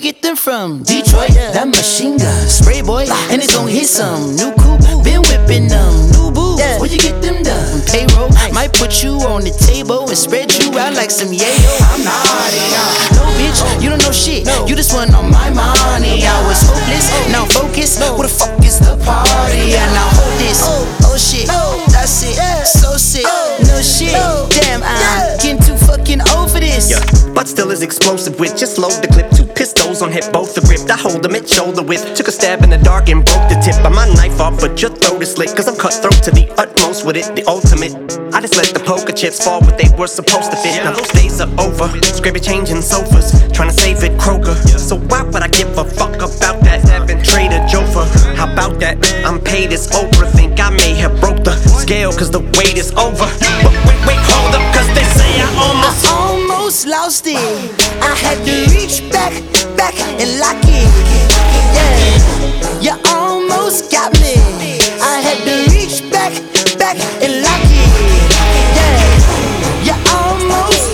get them from? Detroit, that machine gun, spray boy, and it's gon' hit some. New coupe, been whipping them. New boots, where you get them done? Payroll, might put you on the table and spread you out like some yayo. I'm naughty, no bitch, you don't know shit. You just want all my money. I was hopeless, now focus. Where the fuck is the party? And now hold this, oh shit, that's it, so sick, no shit. Damn, I'm getting too fucking old for this. Yeah, but still is explosive with just load the clip. 2 pistols on hip, both the grip. I hold them at shoulder width. Took a stab in the dark and broke the tip of my knife off, but your throat is slit. Cause I'm cutthroat to the utmost with it, the ultimate. I just let the poker chips fall what they were supposed to fit. Now those days are over. Scrappy changing sofas, trying to save it Kroger. So why would I give a fuck about that? Trader Jofa, how about that? I'm paid as Oprah. Think I may have broke the scale cause the wait is over. Wait, hold up, cause they say I almost lost it. I had to reach back and lock it. Yeah, you almost got me. I had to reach back and lock it. Yeah, you almost,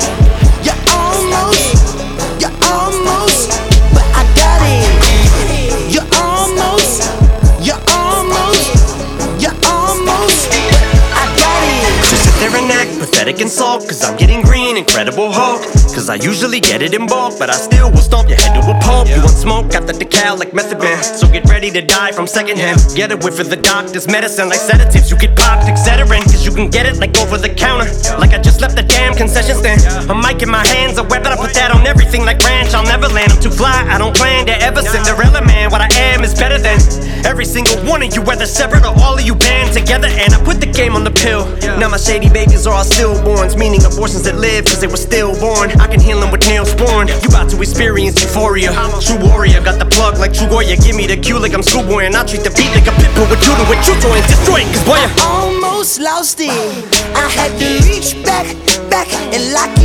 but I got it. You almost, but I got it. So sit there and act pathetic and sulk, cause I'm getting green, Incredible Hulk. Cause I usually get it in bulk, but I still will stomp your head to a pulp. You want smoke, got the decal like method man. So get ready to die from secondhand. Get a whiff of the doctor's medicine like sedatives. You get popped, Excedrin, cause you can get it like over the counter. Like I just left the damn concession stand. A mic in my hands, a weapon, I put that on everything like ranch. I'll never land, I'm too fly, I don't plan to ever Cinderella man. What I am is better than every single one of you, whether separate or all of you band together. And I put the game on the pill. Now my shady babies are all stillborns, meaning abortions that live cause they were stillborn. I can heal them with Neosporin. You about to experience euphoria. True warrior, got the plug like True Goya. Give me the cue like I'm schoolboy, and I treat the beat like a pit bull with judo with truth and destroy it. Cause boy, I almost lost it. I had to reach back and lock it.